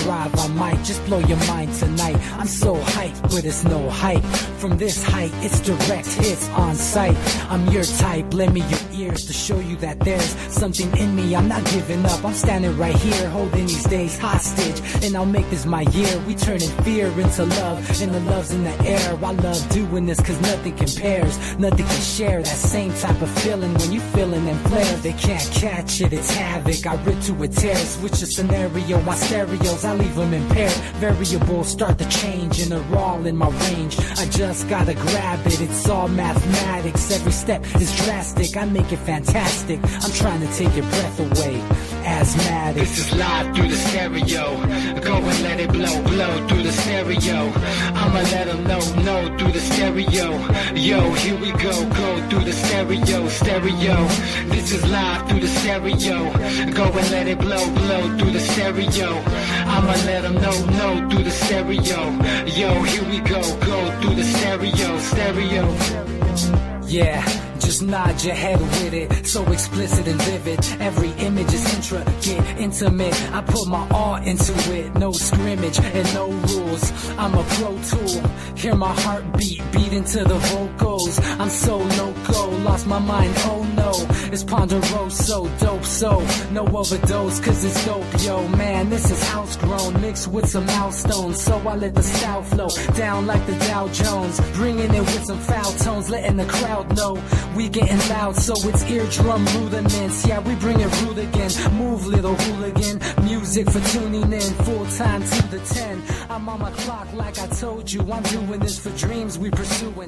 arrive, I might just blow your mind tonight. I'm so hyped, but it's no hype. From this height, it's direct hits on sight. I'm your type, lend me your ears to show you that there's something in me. I'm not giving up, I'm standing right here, holding these days hostage. And I'll make this my year. We turning fear into love, and the love's in the air. I love doing this cause nothing compares. Nothing can share that same type of feeling when you feeling them flares. They can't catch it, it's havoc. I rip to a tear, switch the scenario. My stereos, I leave them impaired. Variables start to change and they're all in my range. I just gotta grab it, it's all mathematics. Every step is drastic, I make it fantastic. I'm trying to take your breath away. Asthmatic. This is live through the stereo. Go and let it blow, blow through the stereo. I'ma let them know through the stereo. Yo, here we go through the stereo, stereo. This is live through the stereo. Go and let it blow, blow through the stereo. I'ma let them know through the stereo. Yo, here we go through the stereo, stereo. Yeah, just nod your head with it, so explicit and vivid. Every image is intricate, intimate. I put my all into it, no scrimmage and no rules. I'm a pro tool, hear my heartbeat, beat into the vocals. I'm so loco, lost my mind, oh no. It's ponderoso, dope, so no overdose, cause it's dope, yo. Man, this is house grown, mixed with some milestones. So I let the style flow down like the Dow Jones, bringing it with some foul tones, letting the crowd know we getting loud, so it's eardrum rudiments. Yeah, we bring it rude again. Move, little hooligan. Music for tuning in, full time to the 10. I'm on my clock like I told you. I'm doing this for dreams we pursuing.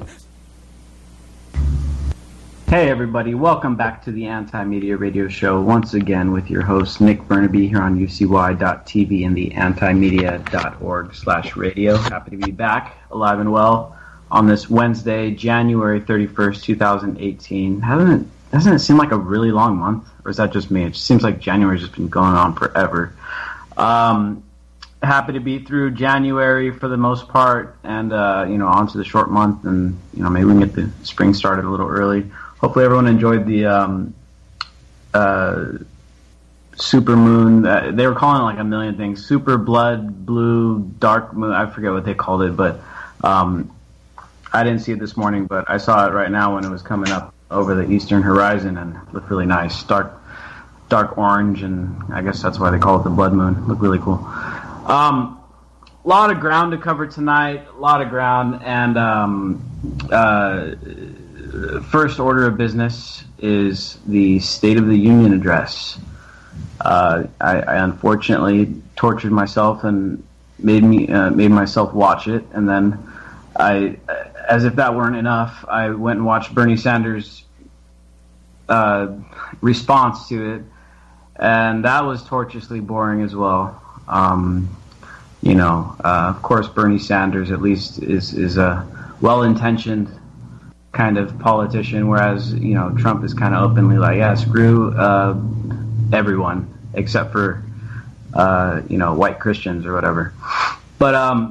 Hey everybody, welcome back to the Anti-Media Radio Show once again with your host Nick Burnaby here on UCY.tv and the antimedia.org/radio. Happy to be back, alive and well, on this Wednesday, January 31st, 2018. Doesn't it seem like a really long month? Or is that just me? It just seems like January's just been going on forever. Happy to be through January for the most part, and on to the short month, and maybe we can get the spring started a little early. Hopefully everyone enjoyed the super moon. They were calling it like a million things. Super blood, blue, dark moon. I forget what they called it, but I didn't see it this morning, but I saw it right now when it was coming up over the eastern horizon, and it looked really nice. Dark orange, and I guess that's why they call it the blood moon. It looked really cool. A lot of ground to cover tonight, and first order of business is the State of the Union address. I unfortunately tortured myself and made myself watch it, and then as if that weren't enough, I went and watched Bernie Sanders' response to it, and that was tortuously boring as well. Of course, Bernie Sanders at least is a well-intentioned kind of politician, whereas Trump is kind of openly like, yeah, screw everyone except for white Christians or whatever. But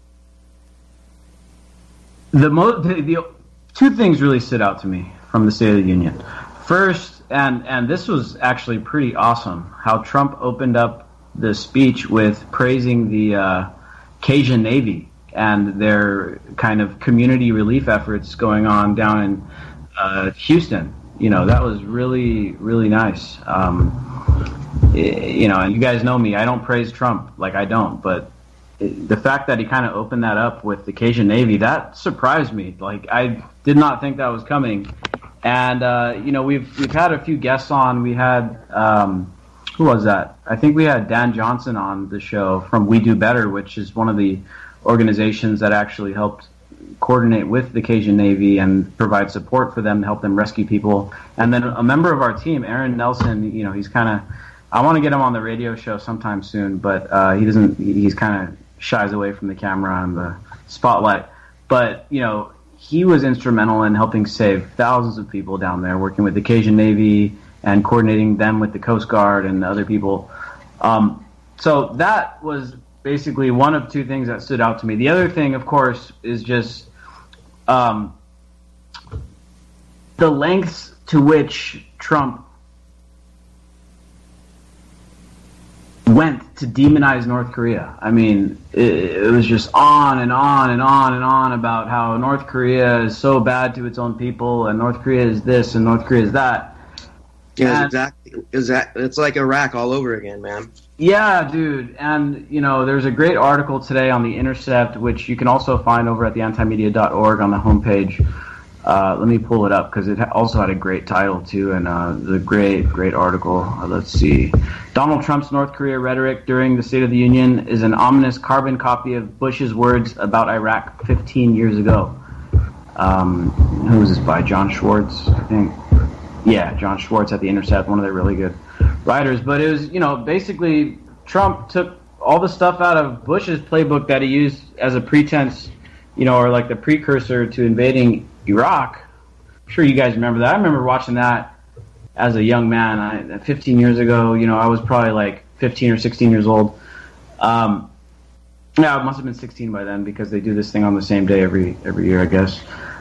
the two things really stood out to me from the State of the Union. First, and this was actually pretty awesome, how Trump opened up the speech with praising the Cajun Navy and their kind of community relief efforts going on down in Houston. That was really, really nice. And you guys know me, I don't praise Trump, like I don't, but the fact that he kind of opened that up with the Cajun Navy, that surprised me. Like, I did not think that was coming. And, we've had a few guests on. We had, who was that? I think we had Dan Johnson on the show from We Do Better, which is one of the organizations that actually helped coordinate with the Cajun Navy and provide support for them to help them rescue people. And then a member of our team, Aaron Nelson, he's kind of, I want to get him on the radio show sometime soon, but he's kind of shies away from the camera and the spotlight. But, he was instrumental in helping save thousands of people down there, working with the Cajun Navy and coordinating them with the Coast Guard and other people. So that was basically one of two things that stood out to me. The other thing, of course, is just the lengths to which Trump went to demonize North Korea. I mean, it was just on and on and on and on about how North Korea is so bad to its own people, and North Korea is this, and North Korea is that. Yeah, exactly. It's like Iraq all over again, man. Yeah, dude. And, there's a great article today on The Intercept, which you can also find over at theantimedia.org on the homepage. Let me pull it up, because it also had a great title, too, and the great article. Let's see. Donald Trump's North Korea rhetoric during the State of the Union is an ominous carbon copy of Bush's words about Iraq 15 years ago. Who was this by? John Schwartz, I think. Yeah, John Schwartz at The Intercept, one of their really good writers. But it was, basically Trump took all the stuff out of Bush's playbook that he used as a pretense, or like the precursor to invading Iraq. I'm sure you guys remember that. I remember watching that as a young man. 15 years ago, I was probably like 15 or 16 years old. Yeah, I must have been 16 by then, because they do this thing on the same day every year, I guess.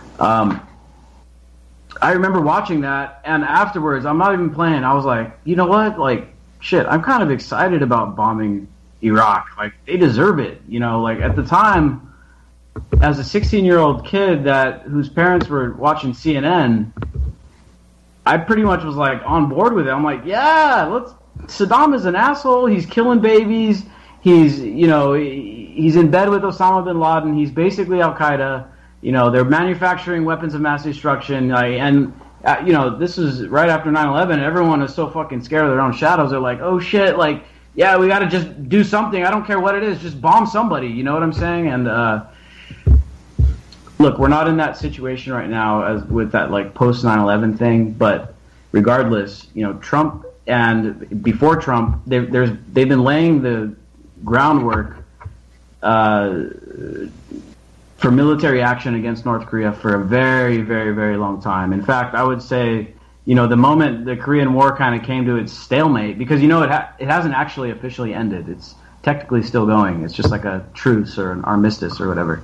I remember watching that, and afterwards, I'm not even playing. I was like, you know what? Like, shit, I'm kind of excited about bombing Iraq. Like, they deserve it. Like, at the time, as a 16-year-old kid whose parents were watching CNN, I pretty much was, like, on board with it. I'm like, yeah, Saddam is an asshole. He's killing babies. He's in bed with Osama bin Laden. He's basically Al-Qaeda. They're manufacturing weapons of mass destruction, this is right after 9/11. Everyone is so fucking scared of their own shadows. They're like, oh shit, like, yeah, we got to just do something. I don't care what it is, just bomb somebody. You know what I'm saying? And look, we're not in that situation right now as with that like post 9/11 thing. But regardless, Trump and before Trump, they've been laying the groundwork for military action against North Korea for a very, very, very long time. In fact, I would say, the moment the Korean War kind of came to its stalemate, because, it hasn't actually officially ended. It's technically still going. It's just like a truce or an armistice or whatever.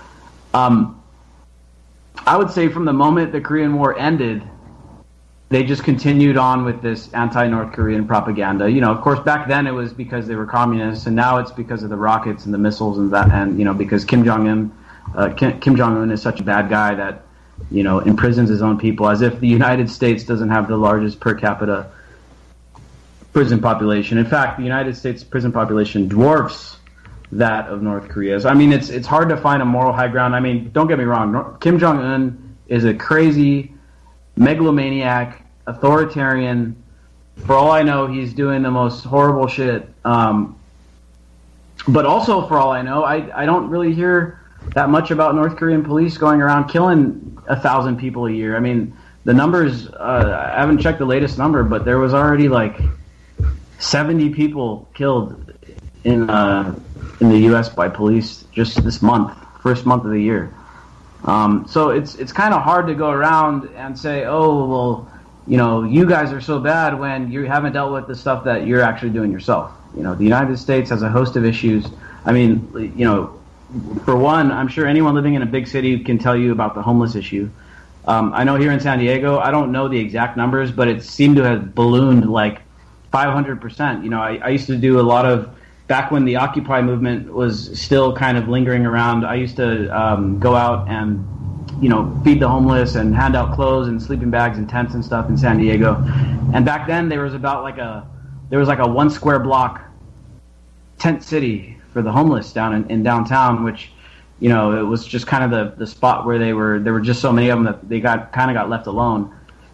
I would say from the moment the Korean War ended, they just continued on with this anti-North Korean propaganda. Of course, back then it was because they were communists, and now it's because of the rockets and the missiles and that, and, because Kim Jong-un is such a bad guy that, imprisons his own people, as if the United States doesn't have the largest per capita prison population. In fact, the United States prison population dwarfs that of North Korea's. I mean, it's hard to find a moral high ground. I mean, don't get me wrong. Kim Jong-un is a crazy megalomaniac, authoritarian. For all I know, he's doing the most horrible shit. But also, for all I know, I don't really hear that much about North Korean police going around killing 1,000 people a year. I mean, the numbers, I haven't checked the latest number, but there was already like 70 people killed in the U.S. by police just this month, first month of the year. So it's kind of hard to go around and say, oh, well, you guys are so bad when you haven't dealt with the stuff that you're actually doing yourself. The United States has a host of issues. I mean, for one, I'm sure anyone living in a big city can tell you about the homeless issue. I know here in San Diego, I don't know the exact numbers, but it seemed to have ballooned like 500%. I used to do a lot of, back when the Occupy movement was still kind of lingering around, I used to go out and, feed the homeless and hand out clothes and sleeping bags and tents and stuff in San Diego. And back then there was like a 1 square block tent city for the homeless down in downtown, which, it was just kind of the spot where there were just so many of them that they got left alone.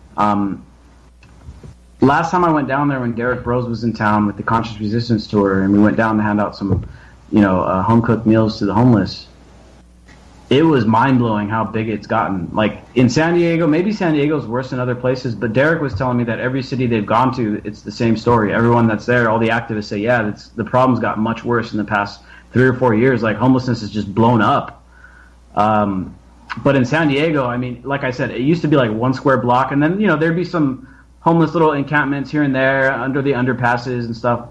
Last time I went down there when Derek Bros was in town with the Conscious Resistance tour, and we went down to hand out some, home-cooked meals to the homeless, it was mind-blowing how big it's gotten. Like, in San Diego, maybe San Diego's worse than other places, but Derek was telling me that every city they've gone to, it's the same story. Everyone that's there, all the activists say, yeah, the problem's got much worse in the past 3 or 4 years. Like, homelessness is just blown up. But in San Diego, I mean, like I said, it used to be like 1 square block, and then, there'd be some homeless little encampments here and there under the underpasses and stuff.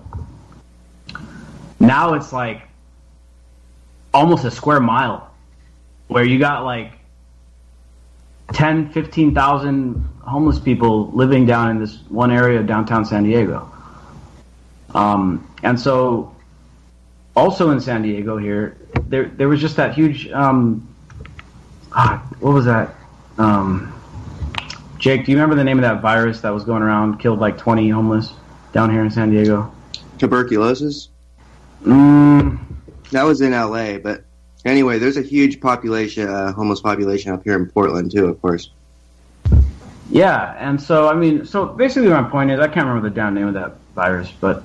Now it's like almost a square mile, where you got like 10, 15,000 homeless people living down in this one area of downtown San Diego. And so, also in San Diego here, there was just that huge, what was that? Jake, do you remember the name of that virus that was going around, killed like 20 homeless down here in San Diego? Tuberculosis? That was in LA, but anyway, there's a huge population, homeless population up here in Portland too, of course. Yeah, and so, I mean, so basically my point is, I can't remember the damn name of that virus, but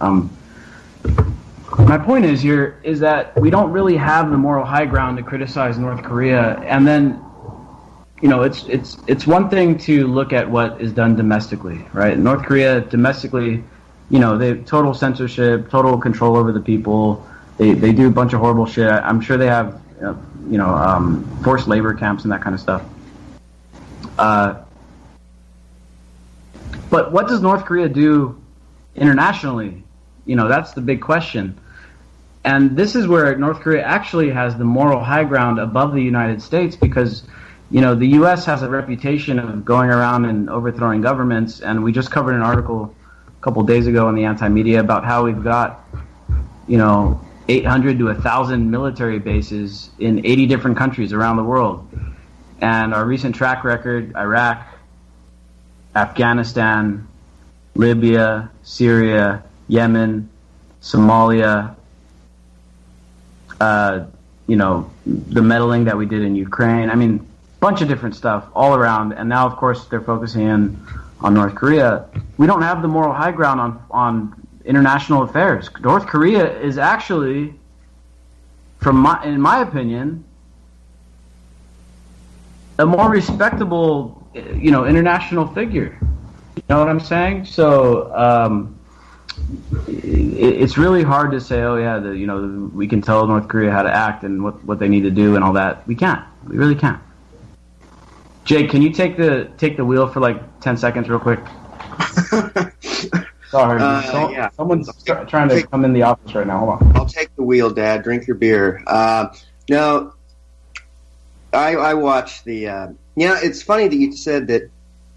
my point is here is that we don't really have the moral high ground to criticize North Korea, and then, you know, it's one thing to look at what is done domestically, right? North Korea domestically, you know, they have total censorship, total control over the people. They do a bunch of horrible shit. I'm sure they have, forced labor camps and that kind of stuff. But what does North Korea do internationally? You know, that's the big question. And this is where North Korea actually has the moral high ground above the United States, because, you know, the U.S. has a reputation of going around and overthrowing governments, and we just covered an article a couple days ago in the Anti-Media about how we've got, you know, 800 to 1,000 military bases in 80 different countries around the world. And our recent track record, Iraq, Afghanistan, Libya, Syria, Yemen, Somalia, you know, the meddling that we did in Ukraine. I mean, a bunch of different stuff all around. And now, of course, they're focusing in on North Korea. We don't have the moral high ground on international affairs. North Korea is actually, in my opinion, a more respectable, you know, international figure. You know what I'm saying? So it's really hard to say, oh yeah, we can tell North Korea how to act and what they need to do and all that. We can't. We really can't. Jake, can you take the wheel for like 10 seconds real quick? Sorry, yeah. Someone's trying to come in the office right now. Hold on. I'll take the wheel, Dad. Drink your beer. No, I watched the. It's funny that you said that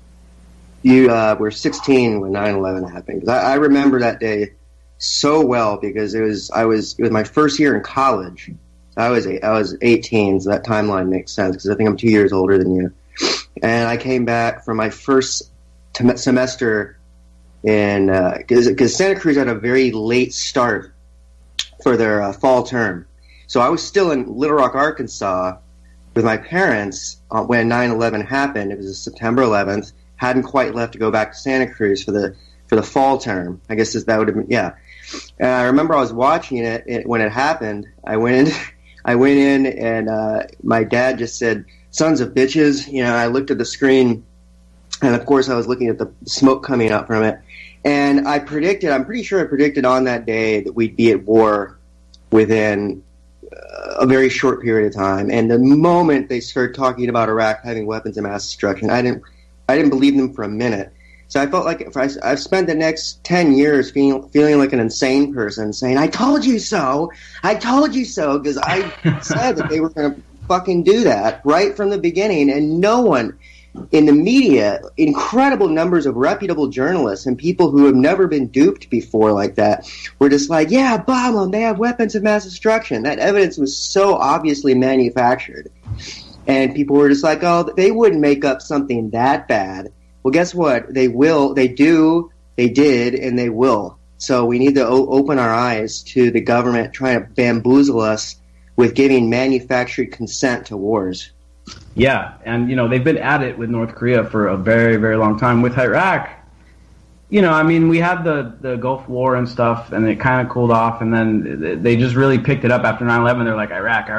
you were 16 when 9/11 happened. 'Cause I remember that day so well, because it was my first year in college. I was 18, so that timeline makes sense because I think I'm 2 years older than you. And I came back from my first semester in because Santa Cruz had a very late start for their fall term. So I was still in Little Rock, Arkansas with my parents when 9/11 happened. It was September 11th. Hadn't quite left to go back to Santa Cruz for the fall term. I guess that would have been, yeah. And I remember I was watching it when it happened. I went in and my dad just said, "Sons of bitches." You know, I looked at the screen, and of course I was looking at the smoke coming up from it. And I'm pretty sure I predicted on that day that we'd be at war within a very short period of time. And the moment they started talking about Iraq having weapons of mass destruction, I didn't believe them for a minute. So I felt like I've spent the next 10 years feeling like an insane person, saying, "I told you so. I told you so," because I said that they were going to fucking do that right from the beginning. And no one in the media, incredible numbers of reputable journalists and people who have never been duped before like that, were just like, "Yeah, bomb them. They have weapons of mass destruction." That evidence was so obviously manufactured. And people were just like, "Oh, they wouldn't make up something that bad." Well, guess what? They will. They do. They did, and they will. So we need to open our eyes to the government trying to bamboozle us with giving manufactured consent to wars. Yeah, and, you know, they've been at it with North Korea for a very, very long time. With Iraq, you know, I mean, we had the Gulf War and stuff, and it kind of cooled off, and then they just really picked it up after 9/11. They're like, Iraq.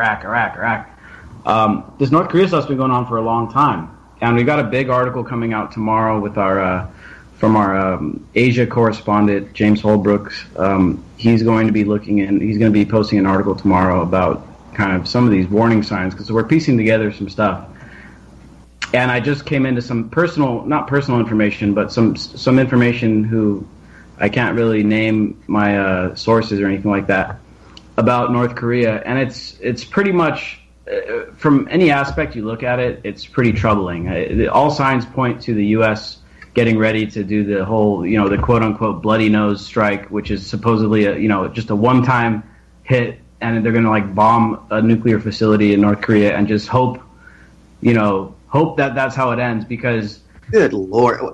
This North Korea stuff's been going on for a long time. And we got a big article coming out tomorrow with from our Asia correspondent, James Holbrooks. He's going to be he's going to be posting an article tomorrow about kind of some of these warning signs, because we're piecing together some stuff. And I just came into some not personal information, but some information who I can't really name my sources or anything like that about North Korea. And it's pretty much, from any aspect you look at it, it's pretty troubling. All signs point to the U.S. getting ready to do the whole, the quote unquote bloody nose strike, which is supposedly just a one-time hit, and they're going to like bomb a nuclear facility in North Korea and just hope that that's how it ends, because good Lord.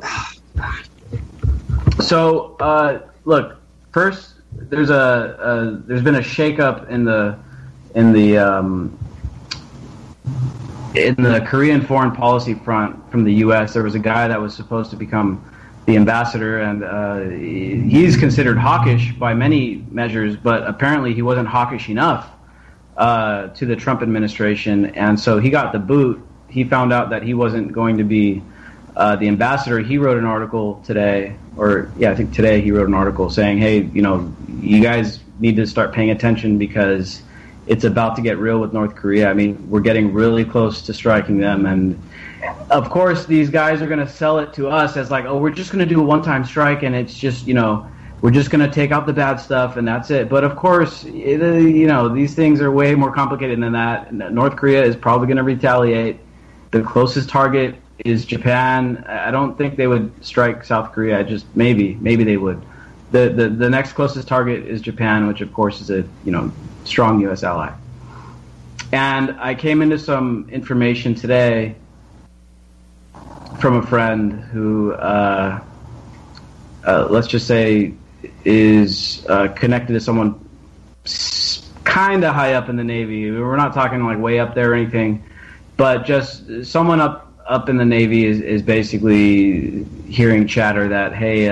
So look, first there's been a shakeup in the Korean foreign policy front from the U.S. There was a guy that was supposed to become the ambassador, and he's considered hawkish by many measures, but apparently he wasn't hawkish enough to the Trump administration, and so he got the boot. He found out that he wasn't going to be the ambassador. He wrote an article today, I think today he wrote an article saying, hey, you guys need to start paying attention because it's about to get real with North Korea. I mean, we're getting really close to striking them, and of course these guys are going to sell it to us as like, oh, we're just going to do a one-time strike, and it's just, we're just going to take out the bad stuff, and that's it. But of course, these things are way more complicated than that. North Korea is probably going to retaliate. The closest target is Japan. I don't think they would strike South Korea. Just maybe they would. The next closest target is Japan, which of course is a strong U.S. ally. And I came into some information today from a friend who, let's just say, is connected to someone kind of high up in the Navy. We're not talking like way up there or anything, but just someone up in the Navy is basically hearing chatter that, hey,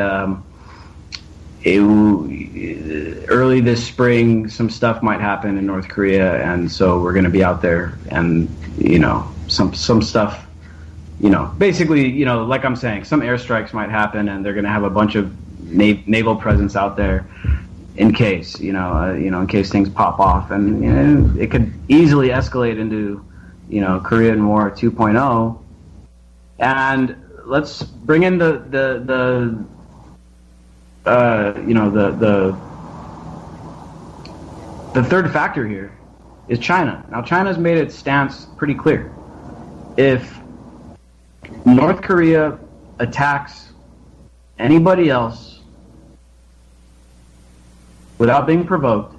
early this spring, some stuff might happen in North Korea, and so we're going to be out there, and some stuff, basically, like I'm saying, some airstrikes might happen, and they're going to have a bunch of naval presence out there in case, in case things pop off, and it could easily escalate into, Korean War 2.0, and let's bring in the third factor here is China. Now, China's made its stance pretty clear. If North Korea attacks anybody else without being provoked,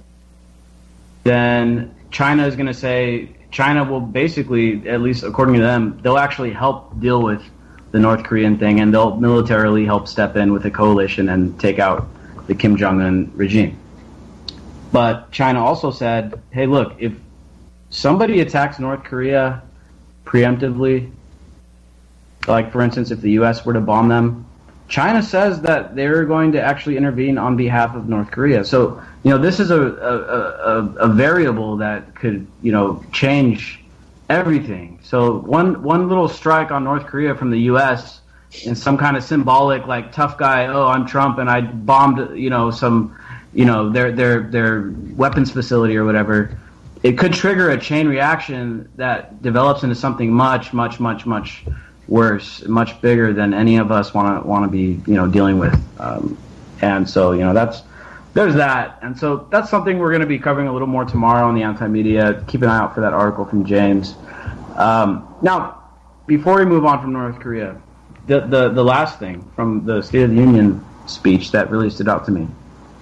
then China is going to say, China will basically, at least according to them, they'll actually help deal with the North Korean thing, and they'll militarily help step in with a coalition and take out the Kim Jong-un regime. But China also said, hey, look, if somebody attacks North Korea preemptively, like, for instance, if the U.S. were to bomb them, China says that they're going to actually intervene on behalf of North Korea. So, this is a variable that could, change everything. So one little strike on North Korea from the U.S. in some kind of symbolic, like, tough guy, oh, I'm Trump and I bombed, some, their weapons facility or whatever, it could trigger a chain reaction that develops into something much, much, much, much worse, much bigger than any of us want to be, dealing with. And so, there's that. And so that's something we're going to be covering a little more tomorrow on the Anti-Media. Keep an eye out for that article from James. Now, before we move on from North Korea, the last thing from the State of the Union speech that really stood out to me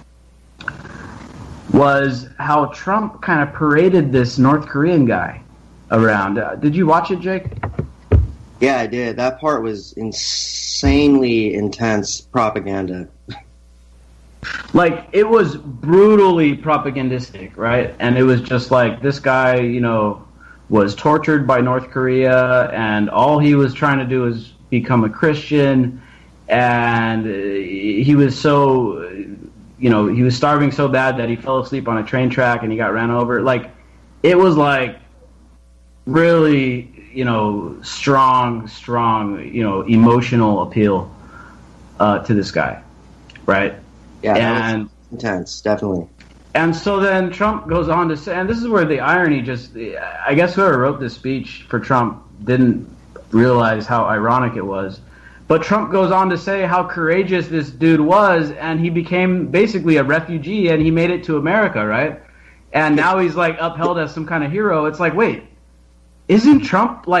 was how Trump kind of paraded this North Korean guy around. Did you watch it, Jake? Yeah, I did. That part was insanely intense propaganda. Like, it was brutally propagandistic, right? And it was just like, this guy, was tortured by North Korea, and all he was trying to do was become a Christian, and he was so, he was starving so bad that he fell asleep on a train track and he got ran over. Like, it was like really, strong, emotional appeal to this guy, right? Yeah, that was intense, definitely. And so then Trump goes on to say, and this is where the irony I guess whoever wrote this speech for Trump didn't realize how ironic it was. But Trump goes on to say how courageous this dude was, and he became basically a refugee, and he made it to America, right? And now he's like upheld as some kind of hero. It's like, wait, isn't Trump like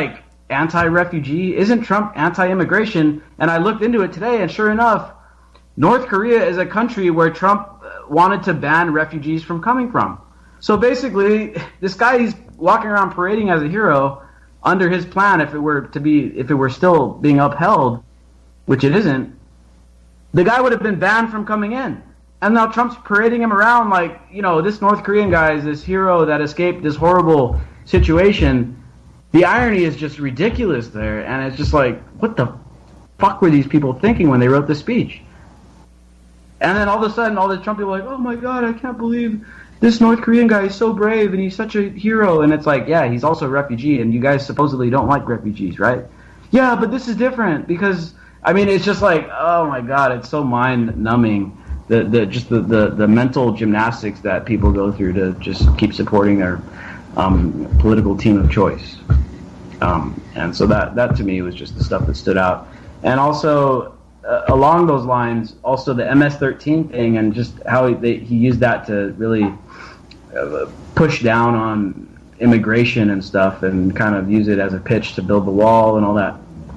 anti-refugee? Isn't Trump anti-immigration? And I looked into it today, and sure enough, North Korea is a country where Trump wanted to ban refugees from coming from. So basically, this guy, he's walking around parading as a hero under his plan. If it were still being upheld, which it isn't, the guy would have been banned from coming in. And now Trump's parading him around like, this North Korean guy is this hero that escaped this horrible situation. The irony is just ridiculous there, and it's just like, what the fuck were these people thinking when they wrote this speech? And then all of a sudden, all the Trump people are like, oh my God, I can't believe this North Korean guy is so brave and he's such a hero. And it's like, yeah, he's also a refugee, and you guys supposedly don't like refugees, right? Yeah, but this is different because, it's just like, oh my God, it's so mind-numbing, the mental gymnastics that people go through to just keep supporting their political team of choice. And so that to me was just the stuff that stood out. And also, along those lines, also the MS-13 thing, and just how he used that to really push down on immigration and stuff, and kind of use it as a pitch to build the wall and all that.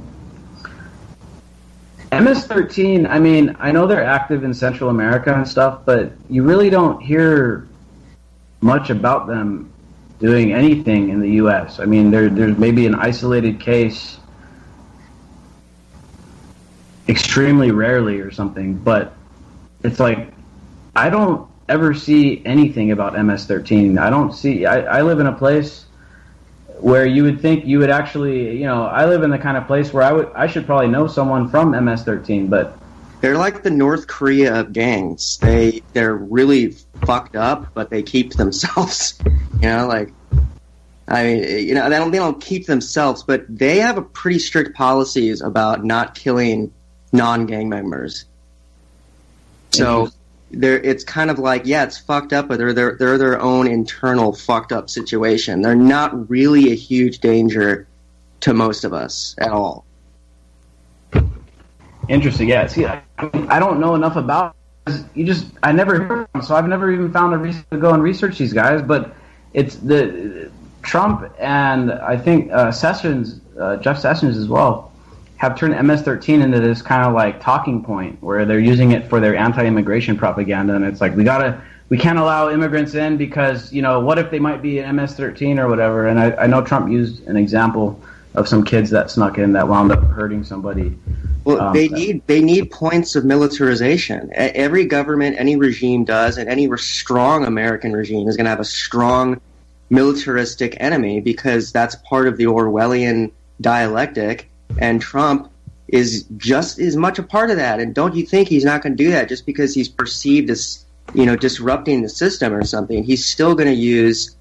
MS-13, I know they're active in Central America and stuff, but you really don't hear much about them doing anything in the U.S. There's maybe an isolated case extremely rarely or something, but it's like I don't ever see anything about MS-13. I live in a place where you would think you would actually, I live in the kind of place where I should probably know someone from MS-13, but they're like the North Korea of gangs. They're really fucked up, but they keep themselves. They don't keep themselves, but they have a pretty strict policies about not killing non-gang members. So it's kind of like, yeah, it's fucked up, but they're their own internal fucked up situation. They're not really a huge danger to most of us at all. Interesting. Yeah. See, I don't know enough about it. I never heard of them, so I've never even found a reason to go and research these guys. But it's the Trump and I think Jeff Sessions as well, have turned MS-13 into this kind of like talking point where they're using it for their anti-immigration propaganda, and it's like we can't allow immigrants in because what if they might be an MS-13 or whatever. And I know Trump used an example of some kids that snuck in that wound up hurting somebody. Well, they need points of militarization. Every government, any regime does, and any strong American regime is going to have a strong militaristic enemy because that's part of the Orwellian dialectic. And Trump is just as much a part of that. And don't you think he's not going to do that just because he's perceived as, disrupting the system or something? He's still going to use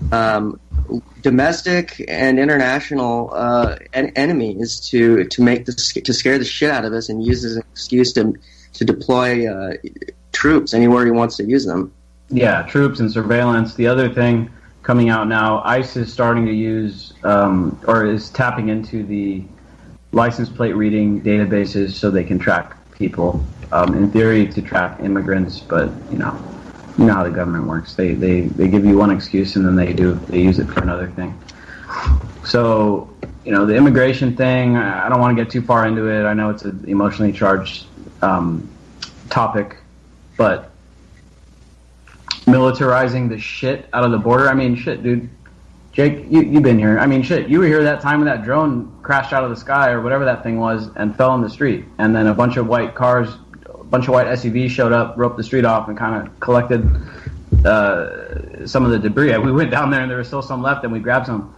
domestic and international enemies to scare the shit out of us and use as an excuse to deploy troops anywhere he wants to use them. Yeah, troops and surveillance. The other thing coming out now, ICE is starting to use or is tapping into the license plate reading databases so they can track people. In theory, to track immigrants, but you know how the government works. They give you one excuse and then they use it for another thing. So the immigration thing, I don't want to get too far into it. I know it's an emotionally charged topic, but militarizing the shit out of the border. Shit, dude. Jake, you've been here. You were here that time when that drone crashed out of the sky or whatever that thing was and fell in the street. And then a bunch of white SUVs showed up, roped the street off, and kind of collected some of the debris. We went down there and there was still some left and we grabbed some.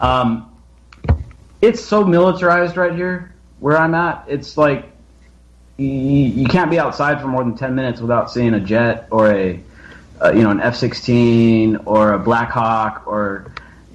It's so militarized right here where I'm at. It's like you can't be outside for more than 10 minutes without seeing a jet or an F-16 or a Black Hawk or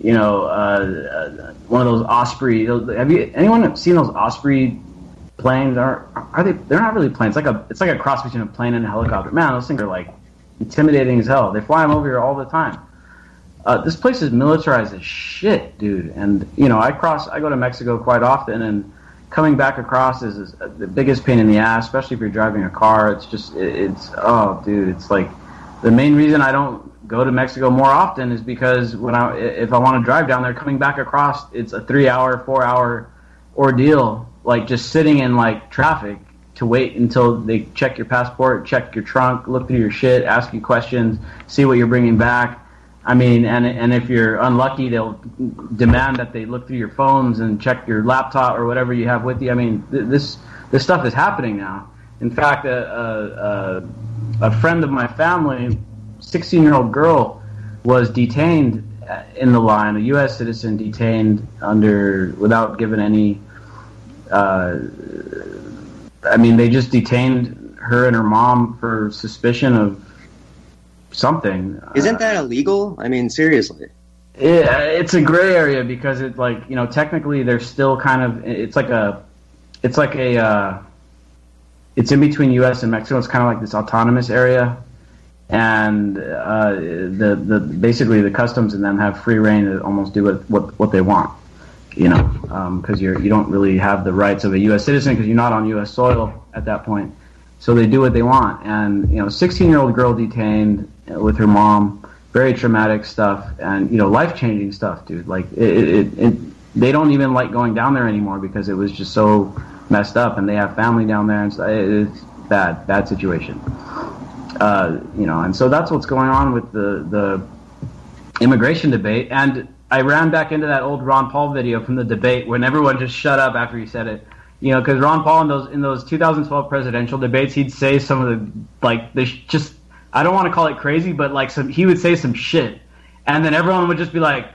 one of those Osprey. Anyone seen those Osprey planes? Are they? They're not really planes. It's like a cross between a plane and a helicopter. Man, those things are like intimidating as hell. They fly them over here all the time. This place is militarized as shit, dude. And I go to Mexico quite often, and coming back across is the biggest pain in the ass, especially if you're driving a car. It's like the main reason I don't go to Mexico more often is because if I want to drive down there, coming back across, it's a 3-hour, 4-hour ordeal, like just sitting in like traffic to wait until they check your passport, check your trunk, look through your shit, ask you questions, see what you're bringing back. I mean, and if you're unlucky, they'll demand that they look through your phones and check your laptop or whatever you have with you. I mean, this stuff is happening now. In fact, a friend of my family, 16-year-old girl, was detained in the line, a U.S. citizen detained without giving any. I mean, they just detained her and her mom for suspicion of something. Isn't that illegal? I mean, seriously. It's a gray area because it's like, you know, technically they're still kind of. It's in between U.S. and Mexico. It's kind of like this autonomous area, and basically the customs and them have free reign to almost do what they want, you know, because you don't really have the rights of a U.S. citizen because you're not on U.S. soil at that point. So they do what they want, and you know, 16-year-old girl detained with her mom, very traumatic stuff, and you know, life-changing stuff, dude. Like they don't even like going down there anymore because it was just so messed up, and they have family down there, and so it's bad situation. You know, and so that's what's going on with the immigration debate. And I ran back into that old Ron Paul video from the debate when everyone just shut up after he said it. You know, because Ron Paul in those 2012 presidential debates, he'd say some of the just, I don't want to call it crazy, but like he would say some shit, and then everyone would just be like,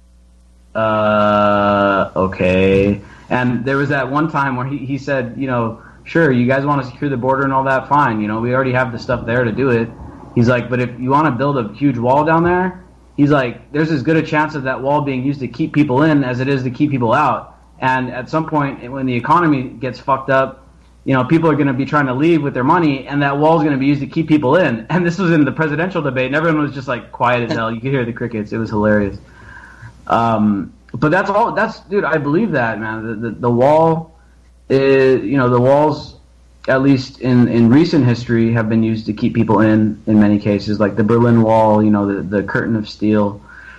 okay. And there was that one time where he said, you know, sure, you guys want to secure the border and all that, fine. You know, we already have the stuff there to do it. He's like, but if you want to build a huge wall down there, he's like, there's as good a chance of that wall being used to keep people in as it is to keep people out. And at some point, when the economy gets fucked up, you know, people are going to be trying to leave with their money, and that wall is going to be used to keep people in. And this was in the presidential debate, and everyone was just like quiet as hell. You could hear the crickets. It was hilarious. But that's all. Dude, I believe that, man. The wall is, you know, the walls, at least in recent history, have been used to keep people in many cases, like the Berlin Wall, you know, the curtain of steel.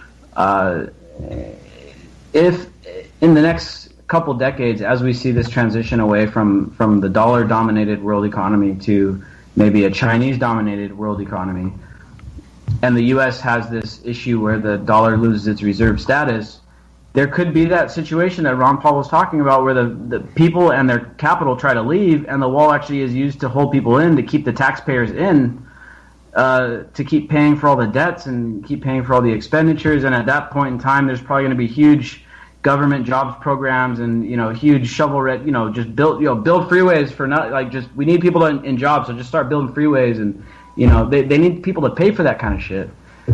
If in the next couple decades, as we see this transition away from the dollar-dominated world economy to maybe a Chinese-dominated world economy, and the U.S. has this issue where the dollar loses its reserve status, there could be that situation that Ron Paul was talking about where the people and their capital try to leave, and the wall actually is used to hold people in, to keep the taxpayers in, to keep paying for all the debts and keep paying for all the expenditures. And at that point in time, there's probably going to be huge government jobs programs and, you know, huge shovel-ready, you know, just build freeways for not, like, just, we need people in jobs, so just start building freeways. And, you know, they need people to pay for that kind of shit.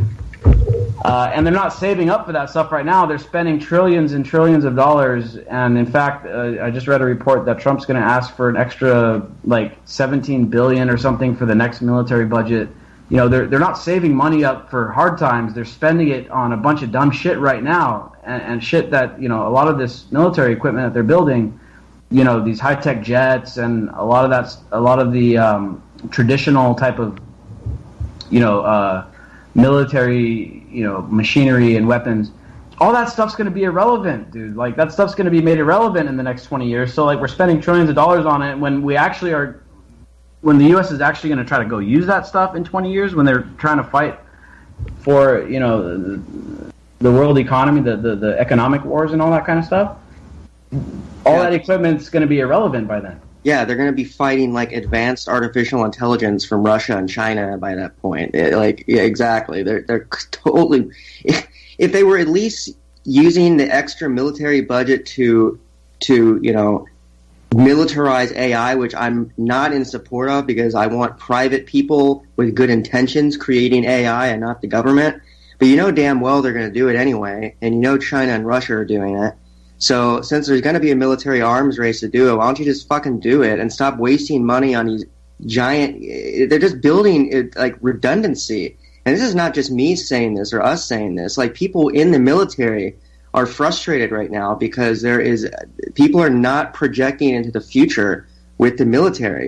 And they're not saving up for that stuff right now. They're spending trillions and trillions of dollars. And in fact, I just read a report that Trump's going to ask for an extra, like, $17 billion or something for the next military budget. You know, they're not saving money up for hard times. They're spending it on a bunch of dumb shit right now, and shit that, you know, a lot of this military equipment that they're building, you know, these high-tech jets and a lot of the traditional type of, you know, military, you know, machinery and weapons, all that stuff's going to be irrelevant, dude. Like, that stuff's going to be made irrelevant in the next 20 years. So, like, we're spending trillions of dollars on it when we actually are, when the U.S. is actually going to try to go use that stuff in 20 years, when they're trying to fight for, you know, the world economy, the economic wars and all that kind of stuff, all that equipment's going to be irrelevant by then. Yeah, they're going to be fighting, like, advanced artificial intelligence from Russia and China by that point. Exactly. They're totally... If they were at least using the extra military budget to you know, militarize AI, which I'm not in support of because I want private people with good intentions creating AI and not the government. But you know damn well they're going to do it anyway, and you know China and Russia are doing it. So since there's going to be a military arms race to do it, why don't you just fucking do it and stop wasting money on these giant... They're just building, it, like, redundancy. And this is not just me saying this or us saying this. Like, people in the military are frustrated right now because people are not projecting into the future with the military.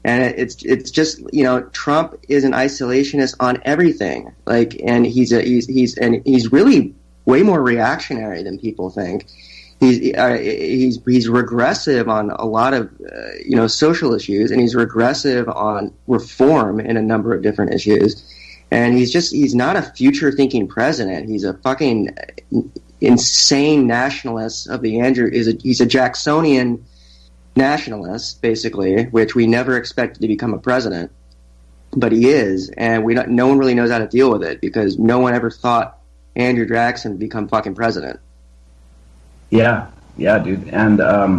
And it's just, you know, Trump is an isolationist on everything. Like, and he's really way more reactionary than people think. He's regressive on a lot of you know, social issues, and he's regressive on reform in a number of different issues. And he's not a future thinking president. He's a fucking insane nationalist of the he's a Jacksonian nationalist, basically, which we never expected to become a president, but he is, and no one really knows how to deal with it because no one ever thought Andrew Jackson would become fucking president. Yeah, dude, and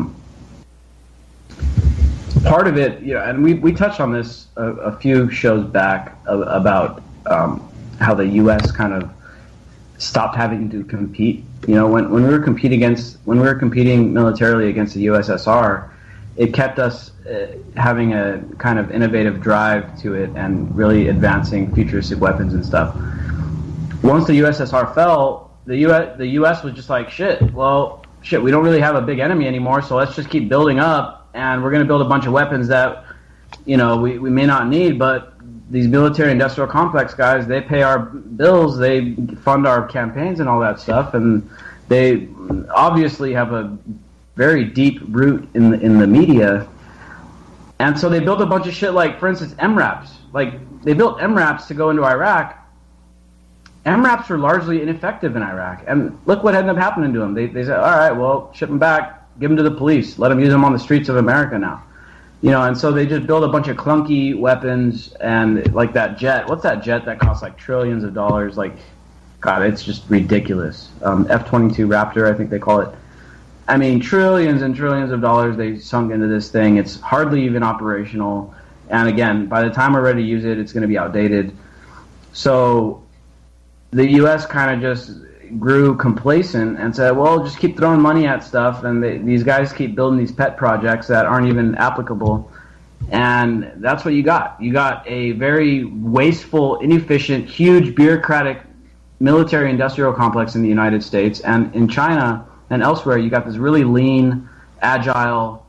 part of it, you know, and we touched on this a few shows back about how the U.S. kind of stopped having to compete. You know, when we were competing militarily against the USSR, it kept us having a kind of innovative drive to it and really advancing futuristic weapons and stuff. Once the USSR fell, the US was just like, shit, we don't really have a big enemy anymore, so let's just keep building up, and we're going to build a bunch of weapons that, you know, we may not need, but these military industrial complex guys, they pay our bills, they fund our campaigns and all that stuff, and they obviously have a very deep root in the media. And so they built a bunch of shit like, for instance, MRAPs. Like, they built MRAPs to go into Iraq. MRAPs were largely ineffective in Iraq. And look what ended up happening to them. They said, all right, well, ship them back, give them to the police, let them use them on the streets of America now. You know, and so they just build a bunch of clunky weapons, and like that jet. What's that jet that costs like trillions of dollars? Like, God, it's just ridiculous. F-22 Raptor, I think they call it. I mean, trillions and trillions of dollars they sunk into this thing. It's hardly even operational. And again, by the time we're ready to use it, it's going to be outdated. So the U.S. kind of just grew complacent and said, well, just keep throwing money at stuff. And these guys keep building these pet projects that aren't even applicable. And that's what you got. You got a very wasteful, inefficient, huge bureaucratic military industrial complex in the United States. And in China and elsewhere, you got this really lean, agile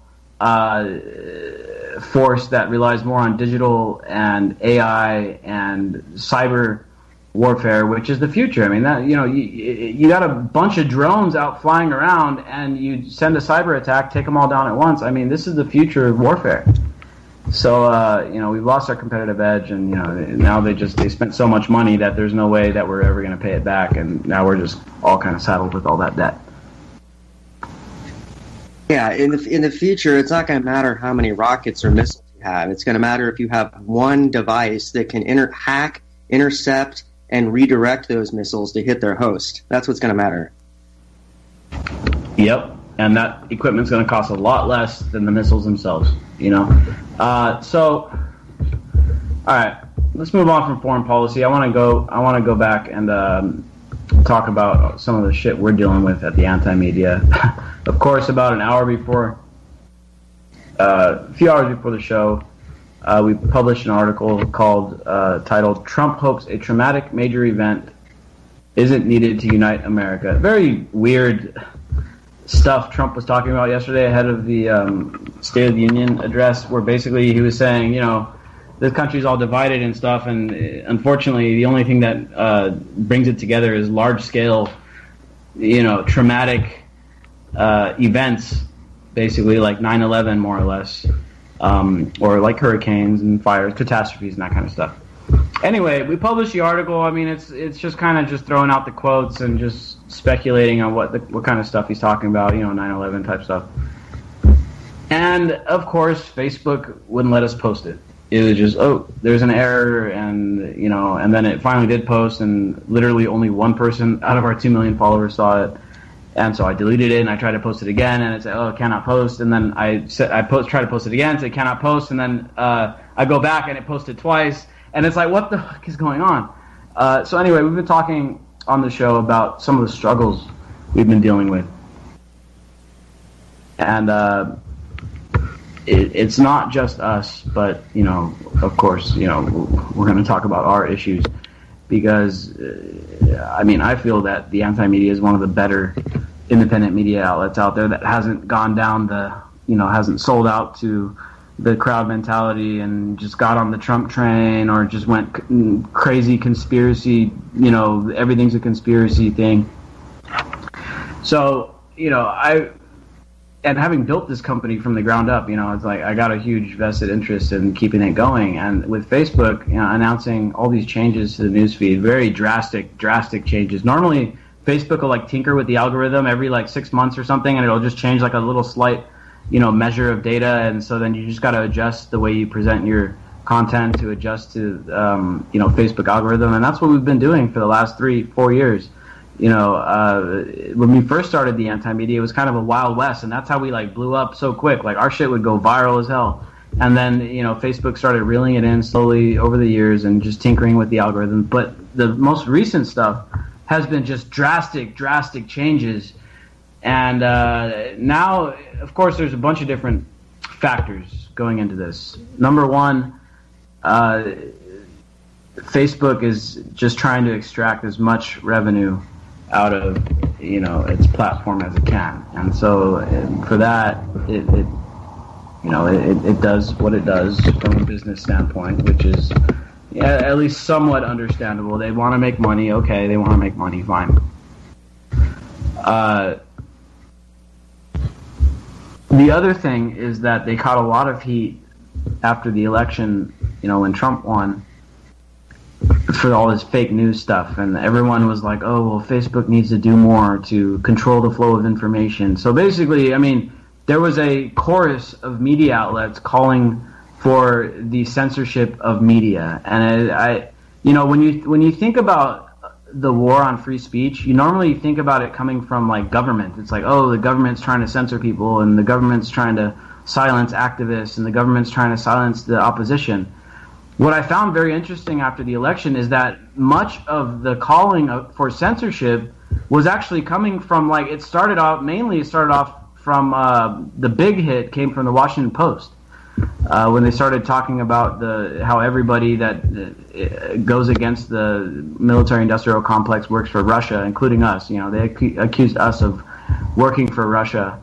force that relies more on digital and AI and cyber warfare, which is the future. I mean, that, you know, you got a bunch of drones out flying around, and you send a cyber attack, take them all down at once. I mean, this is the future of warfare. So, you know, we've lost our competitive edge, and, you know, now they spent so much money that there's no way that we're ever going to pay it back, and now we're just all kind of saddled with all that debt. Yeah, in the future, it's not going to matter how many rockets or missiles you have. It's going to matter if you have one device that can hack, intercept, and redirect those missiles to hit their host. That's what's going to matter. Yep, and that equipment's going to cost a lot less than the missiles themselves, you know. So, all right, let's move on from foreign policy. I want to go back and talk about some of the shit we're dealing with at the anti-media. Of course, about a few hours before the show, we published an article titled "Trump Hopes a Traumatic Major Event Isn't Needed to Unite America." Very weird stuff Trump was talking about yesterday ahead of the State of the Union address, where basically he was saying, you know, this country's all divided and stuff, and unfortunately the only thing that brings it together is large-scale, you know, traumatic events, basically like 9/11 more or less, or like hurricanes and fires, catastrophes and that kind of stuff. Anyway, we published the article. I mean, it's just kind of just throwing out the quotes and just speculating on what kind of stuff he's talking about, you know, 9/11 type stuff. And of course, Facebook wouldn't let us post it. It was just, oh, there's an error, and, you know, and then it finally did post, and literally only one person out of our 2 million followers saw it. And so I deleted it, and I tried to post it again, and it said, oh, it cannot post. And then I tried to post it again, so it cannot post. And then I go back, and it posted twice. And it's like, what the fuck is going on? So anyway, we've been talking on the show about some of the struggles we've been dealing with. And it's not just us, but, you know, of course, you know, we're going to talk about our issues. Because, I mean, I feel that the anti-media is one of the better independent media outlets out there that hasn't gone down hasn't sold out to the crowd mentality and just got on the Trump train or just went crazy conspiracy, everything's a conspiracy thing. So, and having built this company from the ground up, it's like I got a huge vested interest in keeping it going. And with Facebook, announcing all these changes to the newsfeed, very drastic changes. Normally, Facebook will tinker with the algorithm every 6 months or something, and it'll just change a little slight, measure of data. And so then you just got to adjust the way you present your content to adjust to, Facebook algorithm. And that's what we've been doing for the last 3-4 years. When we first started the Anti-Media, it was kind of a wild west, and that's how we blew up so quick. Our shit would go viral as hell. And then, Facebook started reeling it in slowly over the years and just tinkering with the algorithm. But the most recent stuff has been just drastic changes. And now, of course, there's a bunch of different factors going into this. Number one, Facebook is just trying to extract as much revenue out of its platform as it can, and so for that it does what it does from a business standpoint, which is at least somewhat understandable. They want to make money. Okay, they want to make money. Fine. The other thing is that they caught a lot of heat after the election, when Trump won, for all this fake news stuff, and everyone was like, oh, well, Facebook needs to do more to control the flow of information. So basically, there was a chorus of media outlets calling for the censorship of media. And when you think about the war on free speech, you normally think about it coming from government. It's the government's trying to censor people, and the government's trying to silence activists, and the government's trying to silence the opposition. What I found very interesting after the election is that much of the calling for censorship was actually coming from, it started off from the big hit came from the Washington Post. When they started talking about how everybody that goes against the military-industrial complex works for Russia, including us. They accused us of working for Russia,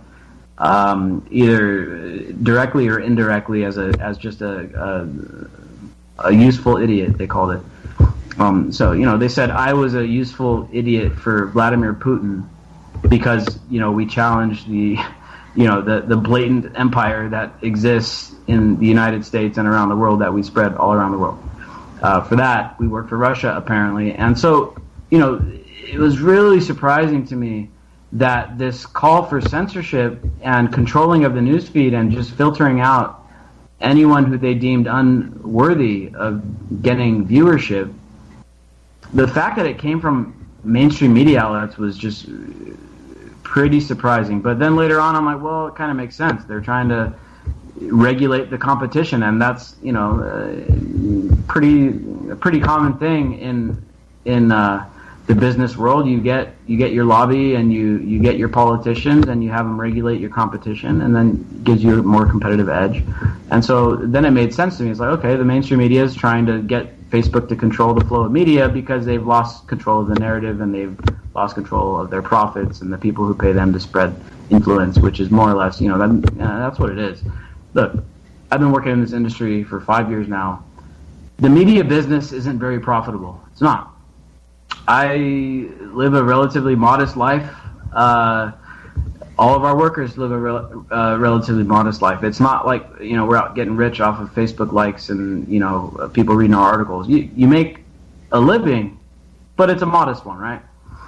either directly or indirectly as just a useful idiot, they called it. So they said I was a useful idiot for Vladimir Putin because we challenged the blatant empire that exists in the United States and around the world that we spread all around the world. For that, we worked for Russia, apparently. And so, it was really surprising to me that this call for censorship and controlling of the newsfeed and just filtering out anyone who they deemed unworthy of getting viewership, the fact that it came from mainstream media outlets was just pretty surprising. But then later on, I'm like, well, it kind of makes sense. They're trying to regulate the competition, and that's a pretty common thing in the business world. You get your lobby and you get your politicians and you have them regulate your competition, and then gives you a more competitive edge. And so then it made sense to me. It's like, okay, the mainstream media is trying to get Facebook to control the flow of media because they've lost control of the narrative and they've lost control of their profits and the people who pay them to spread influence, which is more or less, that's what it is. Look, I've been working in this industry for 5 years now. The media business isn't very profitable. It's not. I live a relatively modest life. All of our workers live a relatively modest life. It's not like, we're out getting rich off of Facebook likes and, people reading our articles. You make a living, but it's a modest one, right?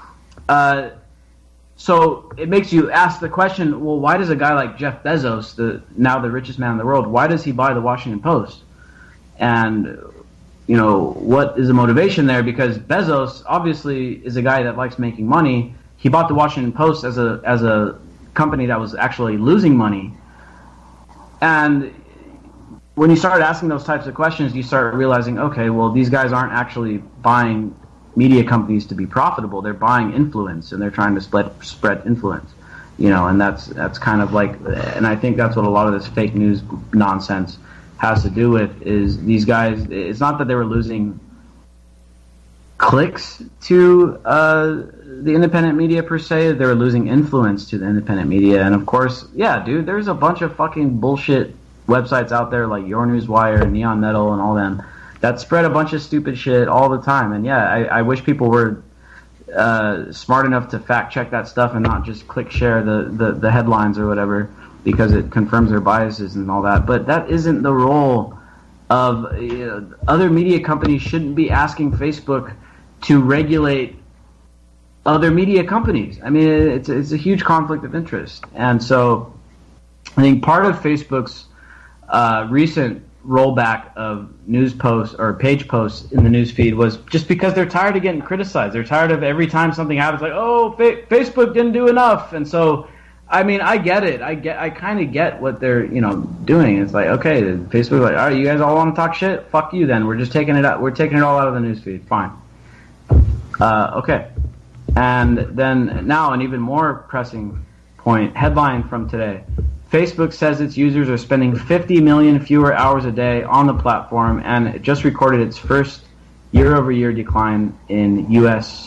So it makes you ask the question, well, why does a guy like Jeff Bezos, now the richest man in the world, why does he buy the Washington Post? And what is the motivation there? Because Bezos obviously is a guy that likes making money. He bought the Washington Post as a company that was actually losing money. And when you start asking those types of questions, you start realizing, okay, well, these guys aren't actually buying media companies to be profitable. They're buying influence, and they're trying to spread influence. And that's kind of and I think that's what a lot of this fake news nonsense has to do with, is these guys, it's not that they were losing clicks to the independent media per se, they were losing influence to the independent media. And of course, yeah, dude, there's a bunch of fucking bullshit websites out there like Your Newswire and Neon Metal and all them that spread a bunch of stupid shit all the time. And yeah, I wish people were smart enough to fact check that stuff and not just click share the headlines or whatever, because it confirms their biases and all that. But that isn't the role of other media companies. Shouldn't be asking Facebook to regulate other media companies. I mean, it's a huge conflict of interest. And so I think part of Facebook's recent rollback of news posts or page posts in the news feed was just because they're tired of getting criticized. They're tired of every time something happens, like, oh, Facebook didn't do enough. And so, I mean, I get it. I kind of get what they're, doing. It's like, okay, Facebook, like, all right, you guys all want to talk shit? Fuck you then. We're just taking it out. We're taking it all out of the news feed. Fine. Okay. And then now an even more pressing point, headline from today. Facebook says its users are spending 50 million fewer hours a day on the platform, and it just recorded its first year-over-year decline in U.S.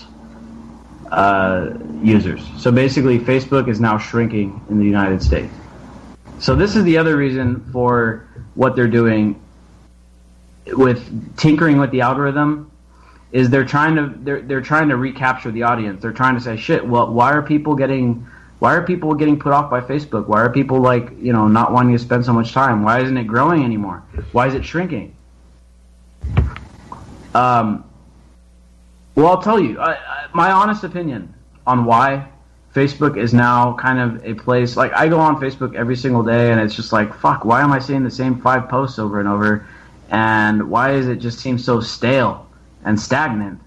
Users. So basically, Facebook is now shrinking in the United States. So this is the other reason for what they're doing with tinkering with the algorithm, is they're trying to recapture the audience. They're trying to say, shit, well, why are people getting put off by Facebook? Why are people not wanting to spend so much time? Why isn't it growing anymore? Why is it shrinking? Well, I'll tell you my honest opinion on why Facebook is now kind of a place. Like, I go on Facebook every single day, and it's just like, fuck, why am I seeing the same 5 posts over and over? And why does it just seem so stale and stagnant?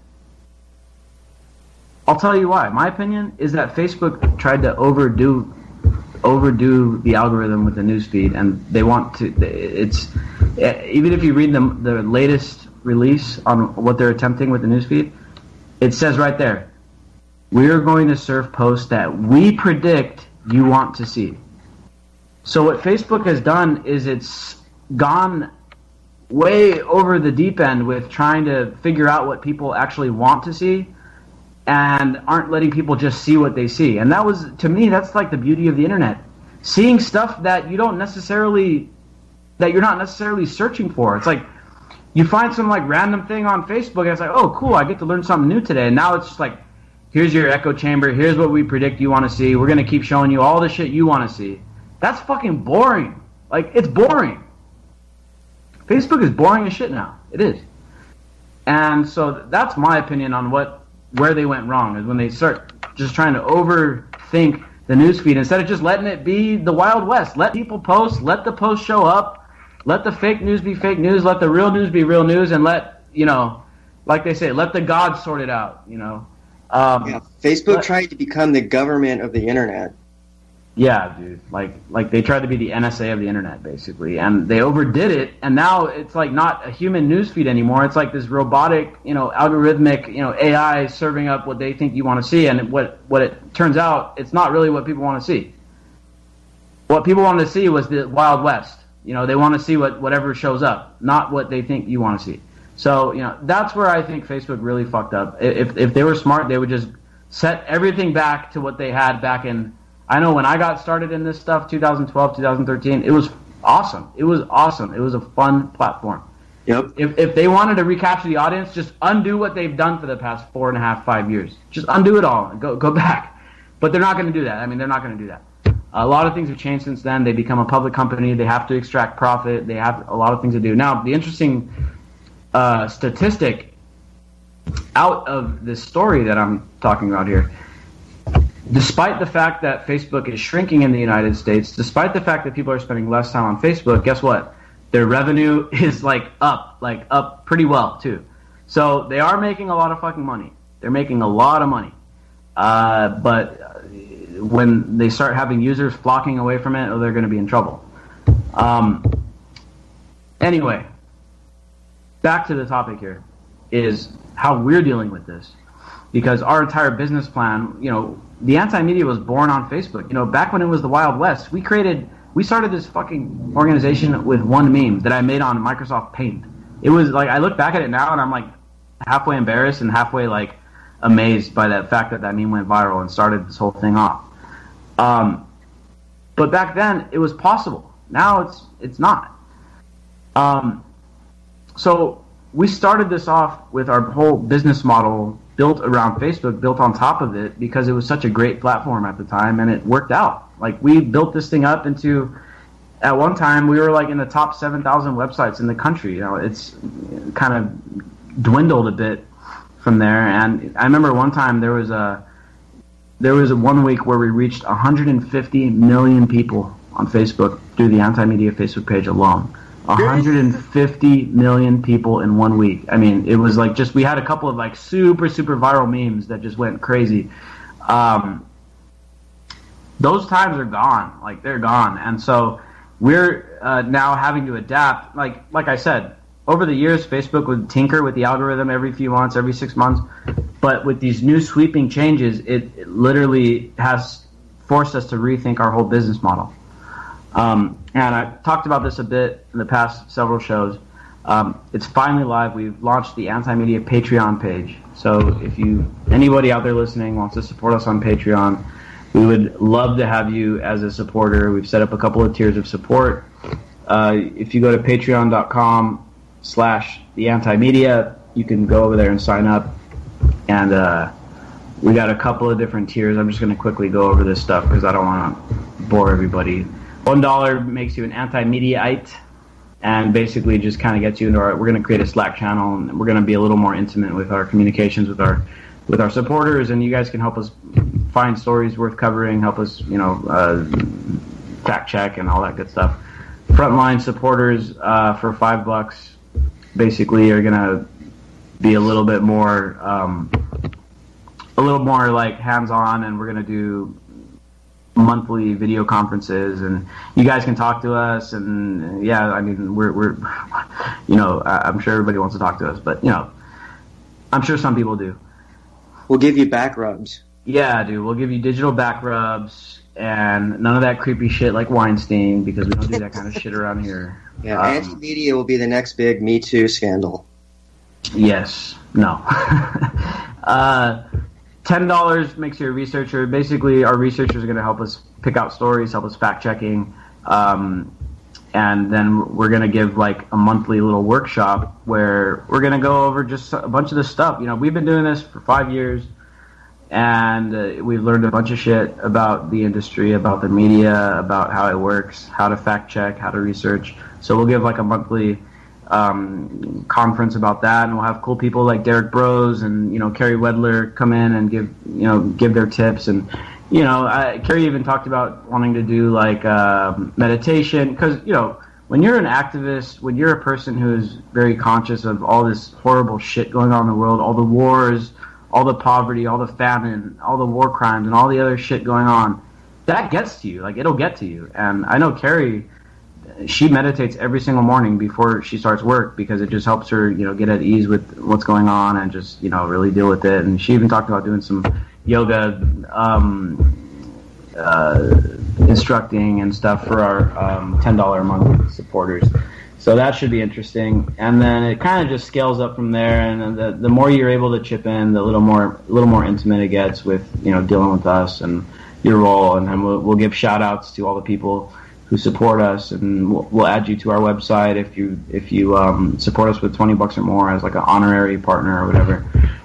I'll tell you why. My opinion is that Facebook tried to overdo the algorithm with the newsfeed, and they want to. It's even if you read the latest release on what they're attempting with the newsfeed, it says right there, we are going to serve posts that we predict you want to see. So what Facebook has done is it's gone way over the deep end with trying to figure out what people actually want to see, and aren't letting people just see what they see. And that was, to me, that's like the beauty of the internet. Seeing stuff that you're not necessarily searching for. It's like you find some like random thing on Facebook and it's like, oh cool, I get to learn something new today. And now it's just like, here's your echo chamber, here's what we predict you want to see. We're gonna keep showing you all the shit you want to see. That's fucking boring. Like, it's boring. Facebook is boring as shit now. It is. And so that's my opinion on where they went wrong, is when they start just trying to overthink the newsfeed instead of just letting it be the Wild West. Let people post, let the post show up, let the fake news be fake news, let the real news be real news, and let, like they say, let the gods sort it out, Facebook tried to become the government of the internet. Yeah, dude. Like they tried to be the NSA of the internet, basically, and they overdid it. And now it's like not a human newsfeed anymore. It's like this robotic, algorithmic, AI serving up what they think you want to see. And what it turns out, it's not really what people want to see. What people wanted to see was the Wild West. They want to see whatever shows up, not what they think you want to see. So that's where I think Facebook really fucked up. If they were smart, they would just set everything back to what they had back in. I know when I got started in this stuff, 2012, 2013, it was awesome. It was awesome. It was a fun platform. Yep. If they wanted to recapture the audience, just undo what they've done for the past 4.5, 5 years. Just undo it all and go back. But they're not going to do that. I mean, they're not going to do that. A lot of things have changed since then. They become a public company. They have to extract profit. They have a lot of things to do. Now, the interesting statistic out of this story that I'm talking about here, despite the fact that Facebook is shrinking in the United States, despite the fact that people are spending less time on Facebook, guess what? Their revenue is up pretty well too. So they are making a lot of fucking money. They're making a lot of money. But when they start having users flocking away from it, they're going to be in trouble. Anyway, back to the topic here is how we're dealing with this. Because our entire business plan, the anti-media was born on Facebook. Back when it was the Wild West, we started this fucking organization with one meme that I made on Microsoft Paint. It was like, I look back at it now and I'm like halfway embarrassed and halfway like amazed by that fact that meme went viral and started this whole thing off. But back then it was possible. Now it's not. So we started this off with our whole business model built around Facebook, built on top of it, because it was such a great platform at the time, and it worked out. Like, we built this thing up into, at one time, we were like in the top 7,000 websites in the country. You know, it's kind of dwindled a bit from there. And I remember one time there was a 1 week where we reached 150 million people on Facebook through the Anti-Media Facebook page alone. 150 million people in 1 week. I mean, it was like we had a couple of like super viral memes that just went crazy. Those times are gone. Like, they're gone. And so we're now having to adapt. Like I said, over the years, Facebook would tinker with the algorithm every few months, every 6 months. But with these new sweeping changes, it literally has forced us to rethink our whole business model. And I talked about this a bit in the past several shows. It's finally live. We've launched the Anti-Media Patreon page. So if anybody out there listening wants to support us on Patreon, we would love to have you as a supporter. We've set up a couple of tiers of support. If you go to patreon.com/theantimedia, you can go over there and sign up. And we got a couple of different tiers. I'm just going to quickly go over this stuff because I don't want to bore everybody. $1 makes you an anti-mediaite, and basically just kind of gets you into we're going to create a Slack channel, and we're going to be a little more intimate with our communications with our supporters, and you guys can help us find stories worth covering, help us, fact check and all that good stuff. Frontline supporters for $5 basically are going to be a little more like hands-on, and we're going to do monthly video conferences, and you guys can talk to us, and yeah, I mean, we're I'm sure everybody wants to talk to us, but I'm sure some people do. We'll give you back rubs. Yeah, dude, we'll give you digital back rubs and none of that creepy shit like Weinstein, because we don't do that kind of shit around here. Yeah, Anti-Media will be the next big Me Too scandal. Yes. No. $10 makes you a researcher. Basically, our researchers are going to help us pick out stories, help us fact-checking, and then we're going to give like a monthly little workshop where we're going to go over just a bunch of this stuff. We've been doing this for 5 years, and we've learned a bunch of shit about the industry, about the media, about how it works, how to fact-check, how to research. So we'll give like a monthly conference about that, and we'll have cool people like Derek Bros and Carrie Wedler come in and give their tips. And Carrie even talked about wanting to do like meditation, because when you're an activist, when you're a person who's very conscious of all this horrible shit going on in the world, all the wars, all the poverty, all the famine, all the war crimes, and all the other shit going on, that gets to you. Like, it'll get to you. And I know Carrie, she meditates every single morning before she starts work, because it just helps her, get at ease with what's going on and just, really deal with it. And she even talked about doing some yoga instructing and stuff for our $10 a month supporters. So that should be interesting. And then it kind of just scales up from there. And the more you're able to chip in, the little more intimate it gets with, dealing with us and your role. And then we'll give shout outs to all the people who support us, and we'll add you to our website if you support us with $20 or more as like an honorary partner or whatever.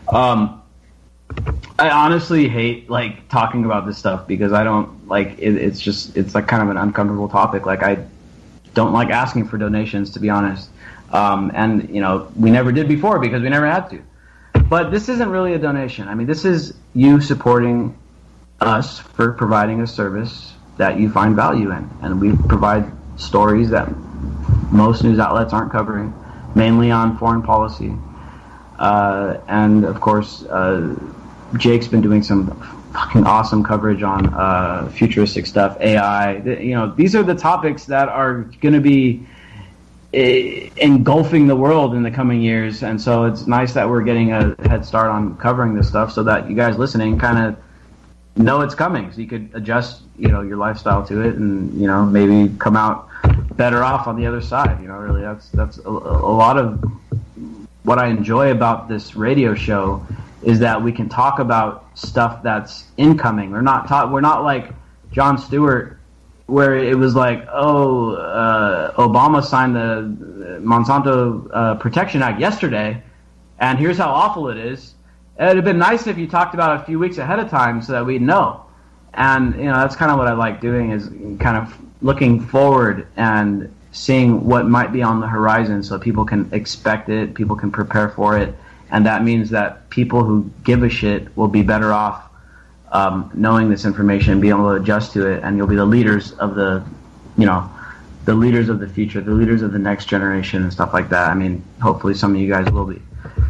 I honestly hate like talking about this stuff because I don't like it. It's like kind of an uncomfortable topic. Like, I don't like asking for donations, to be honest. And we never did before because we never had to. But this isn't really a donation. I mean, this is you supporting us for providing a service that you find value in, and we provide stories that most news outlets aren't covering, mainly on foreign policy. And of course, Jake's been doing some fucking awesome coverage on futuristic stuff, AI. These are the topics that are going to be engulfing the world in the coming years, and so it's nice that we're getting a head start on covering this stuff so that you guys listening kind of know it's coming, so you could adjust your lifestyle to it, and maybe come out better off on the other side. Really, that's a lot of what I enjoy about this radio show, is that we can talk about stuff that's incoming. We're not like Jon Stewart where it was like, Obama signed the Monsanto Protection Act yesterday, and here's how awful it is. It'd have been nice if you talked about it a few weeks ahead of time so that we'd know. And, that's kind of what I like doing, is kind of looking forward and seeing what might be on the horizon so people can expect it, people can prepare for it. And that means that people who give a shit will be better off knowing this information and being able to adjust to it, and you'll be the leaders of the leaders of the future, the leaders of the next generation and stuff like that. I mean, hopefully some of you guys will be.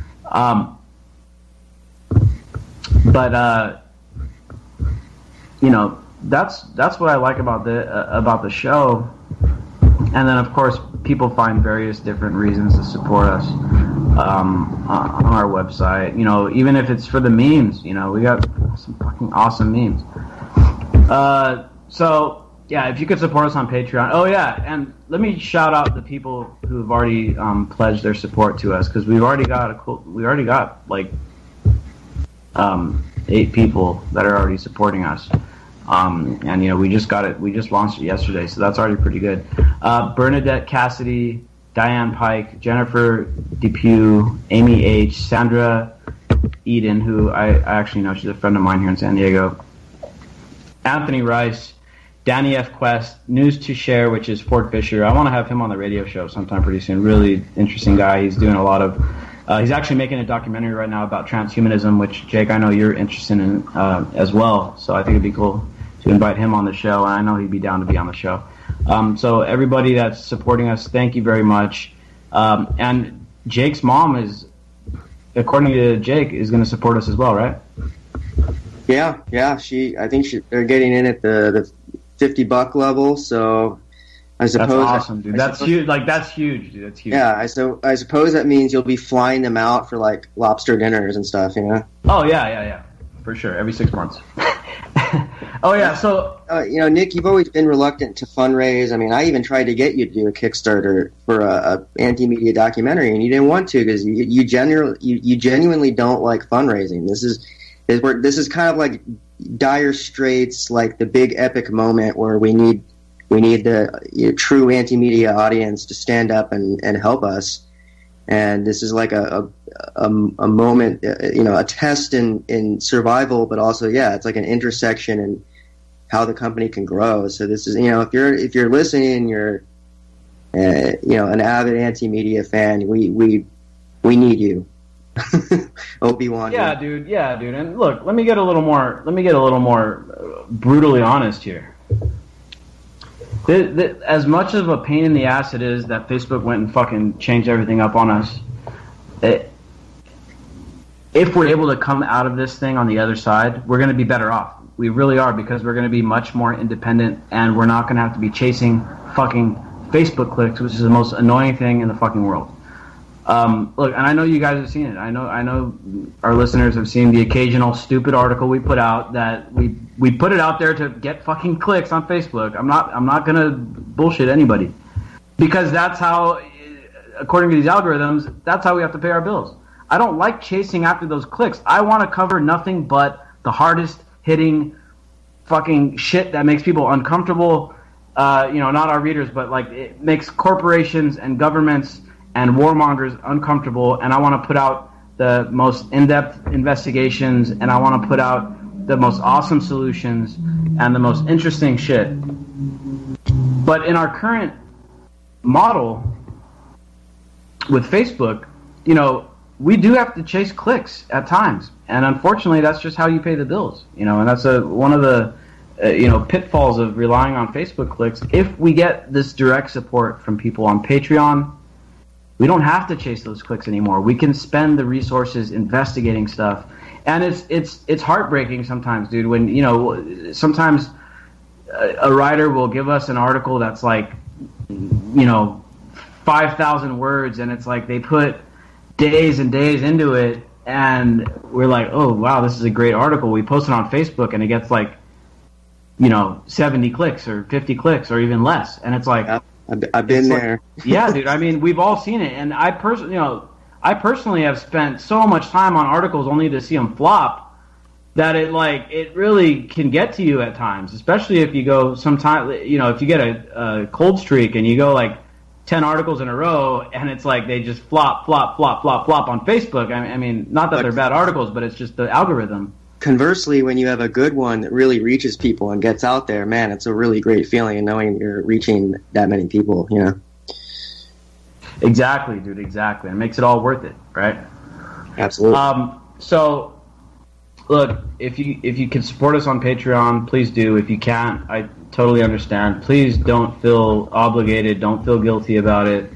That's what I like about the show. And then, of course, people find various different reasons to support us on our website. Even if it's for the memes, we got some fucking awesome memes. So, yeah, if you could support us on Patreon. Oh, yeah, and let me shout out the people who have already pledged their support to us, because we've already got like 8 people that are already supporting us. And we just launched it yesterday, so that's already pretty good. Bernadette Cassidy, Diane Pike, Jennifer Depew, Amy H, Sandra Eden, who I actually know, she's a friend of mine here in San Diego, Anthony Rice, Danny F. Quest, News to Share, which is Ford Fisher. I want to have him on the radio show sometime pretty soon. Really interesting guy. He's doing a lot of he's actually making a documentary right now about transhumanism, which, Jake, I know you're interested in as well, so I think it'd be cool to invite him on the show, and I know he'd be down to be on the show. So everybody that's supporting us, thank you very much. And Jake's mom is, according to Jake, is going to support us as well, right? Yeah. I think they're getting in at the $50 level. So I suppose that's awesome, dude. That's huge. That's huge, dude. That's huge. Yeah. I suppose that means you'll be flying them out for like lobster dinners and stuff. Oh yeah, for sure. Every 6 months. Oh yeah, so Nick, you've always been reluctant to fundraise. I mean, I even tried to get you to do a Kickstarter for a anti-media documentary, and you didn't want to because you genuinely don't like fundraising. This is kind of like dire straits, like the big epic moment where we need the true anti-media audience to stand up and help us. And this is like a moment, a test in survival, but also, it's like an intersection in how the company can grow. So this is, if you're listening, you're, an avid anti-media fan, we need you. Obi-Wan. Yeah, dude. And look, let me get a little more brutally honest here. As much of a pain in the ass it is that Facebook went and fucking changed everything up on us, if we're able to come out of this thing on the other side, we're going to be better off. We really are, because we're going to be much more independent, and we're not going to have to be chasing fucking Facebook clicks, which is the most annoying thing in the fucking world. Look, and I know you guys have seen it. I know our listeners have seen the occasional stupid article we put out that we put it out there to get fucking clicks on Facebook. I'm not gonna bullshit anybody, because that's how, according to these algorithms, that's how we have to pay our bills. I don't like chasing after those clicks. I want to cover nothing but the hardest hitting fucking shit that makes people uncomfortable. Not our readers, but like it makes corporations and governments and warmongers uncomfortable, and I want to put out the most in-depth investigations, and I want to put out the most awesome solutions and the most interesting shit. But in our current model with Facebook, we do have to chase clicks at times, and unfortunately that's just how you pay the bills, and that's one of the pitfalls of relying on Facebook clicks. If we get this direct support from people on Patreon, we don't have to chase those clicks anymore. We can spend the resources investigating stuff. And it's heartbreaking sometimes, dude, when, sometimes a writer will give us an article that's like, 5,000 words, and it's like they put days and days into it, and we're like, oh, wow, this is a great article. We post it on Facebook, and it gets like, 70 clicks or 50 clicks or even less. And it's like... I've been there. Yeah, dude. I mean, we've all seen it, and I personally have spent so much time on articles only to see them flop. that it really can get to you at times, especially if you go if you get a cold streak and you go like 10 articles in a row and it's like they just flop on Facebook. I mean, not that they're bad articles, but it's just the algorithm. Conversely, when you have a good one that really reaches people and gets out there, man, it's a really great feeling, and knowing you're reaching that many people, you know. Exactly, dude. Exactly. It makes it all worth it, right? Absolutely. So, look, if you can support us on Patreon, please do. If you can't, I totally understand. Please don't feel obligated. Don't feel guilty about it.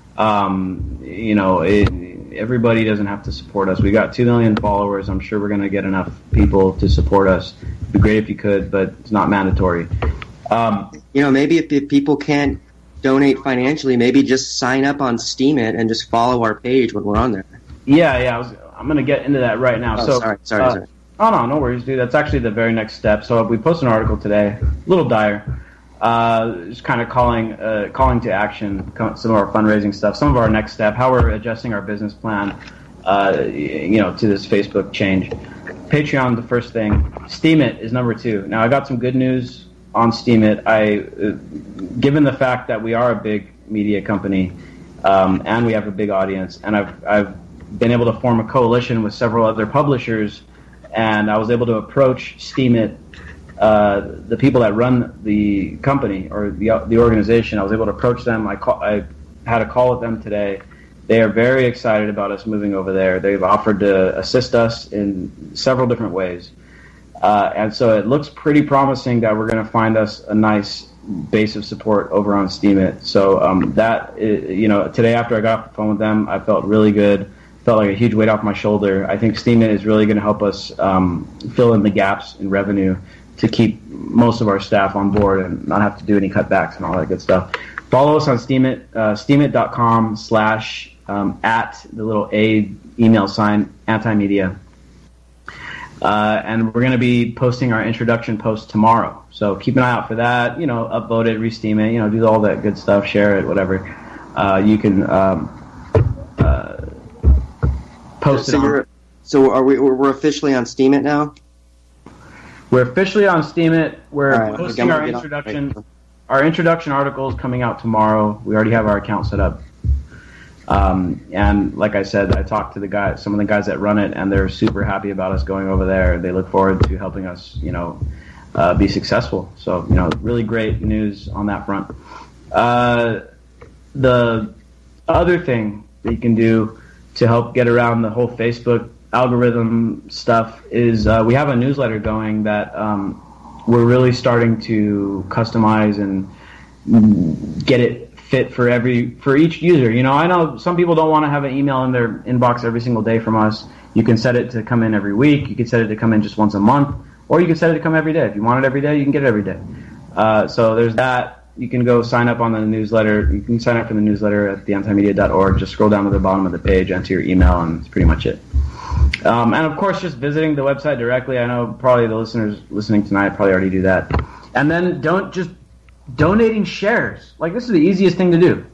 Everybody doesn't have to support us. We got 2 million followers. I'm sure we're going to get enough people to support us. It'd be great if you could, but it's not mandatory. Maybe if people can't donate financially, maybe just sign up on Steemit and just follow our page when we're on there. Yeah. I'm going to get into that right now. Sorry. Oh, no worries, dude. That's actually the very next step. So we posted an article today, a little dire, just kind of calling to action some of our fundraising stuff, some of our next step, how we're adjusting our business plan, to this Facebook change. Patreon, the first thing. Steemit is number 2. Now, I got some good news on Steemit. Given the fact that we are a big media company and we have a big audience, and I've been able to form a coalition with several other publishers, and I was able to approach Steemit, the people that run the company or the organization. I was able to approach them. I had a call with them today. They are very excited about us moving over there. They've offered to assist us in several different ways. And so it looks pretty promising that we're going to find us a nice base of support over on Steemit. So today after I got off the phone with them, I felt really good. Felt like a huge weight off my shoulder. I think Steemit is really going to help us fill in the gaps in revenue to keep most of our staff on board and not have to do any cutbacks and all that good stuff. Follow us on Steemit, steemit.com/ at the little A email sign, anti-media. And we're going to be posting our introduction post tomorrow. So keep an eye out for that. Upvote it, re-steam it, do all that good stuff, share it, whatever. You can post it on. So we're officially on Steemit now? We're officially on Steemit. We're posting our introduction article is coming out tomorrow. We already have our account set up. And like I said, I talked to some of the guys that run it, and they're super happy about us going over there. They look forward to helping us, be successful. So, really great news on that front. The other thing that you can do to help get around the whole Facebook algorithm stuff is we have a newsletter going that we're really starting to customize and get it fit for each user. I know some people don't want to have an email in their inbox every single day from us. You can set it to come in every week. You can set it to come in just once a month, or you can set it to come every day. If you want it every day, you can get it every day. So there's that. You can go sign up on the newsletter. You can sign up for the newsletter at theantimedia.org. Just scroll down to the bottom of the page, enter your email, and that's pretty much it. And of course, just visiting the website directly. I know probably the listeners listening tonight probably already do that. And then donating shares. This is the easiest thing to do.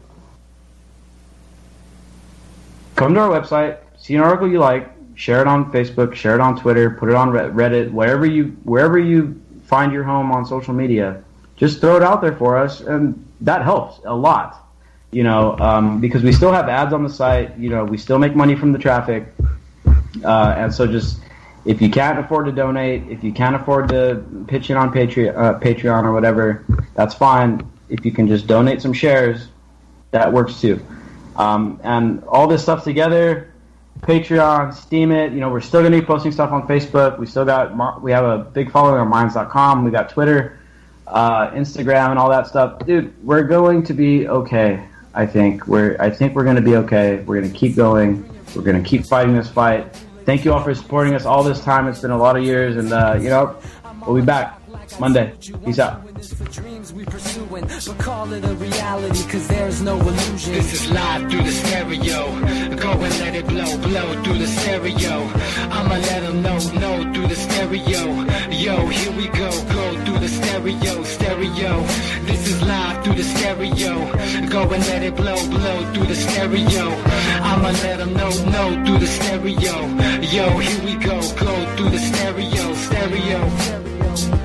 Come to our website, see an article you like, share it on Facebook, share it on Twitter, put it on Reddit, wherever you find your home on social media. Just throw it out there for us, and that helps a lot. Because we still have ads on the site. We still make money from the traffic. And so just, if you can't afford to donate, if you can't afford to pitch in on Patreon or whatever, that's fine. If you can just donate some shares, that works too. And all this stuff together, Patreon, Steemit, we're still going to be posting stuff on Facebook. We have a big following on Minds.com. We got Twitter, Instagram, and all that stuff. Dude, we're going to be okay. I think we're going to be okay. We're going to keep going. We're going to keep fighting this fight. Thank you all for supporting us all this time. It's been a lot of years, and we'll be back Monday. Peace out. But call it a reality, cause there's no illusion. This is live through the stereo. Go and let it blow through the stereo. I'ma let them know through the stereo. Yo, here we go through the stereo. This is live through the stereo. Go and let it blow through the stereo. I'ma let them know through the stereo. Yo, here we go through the stereo.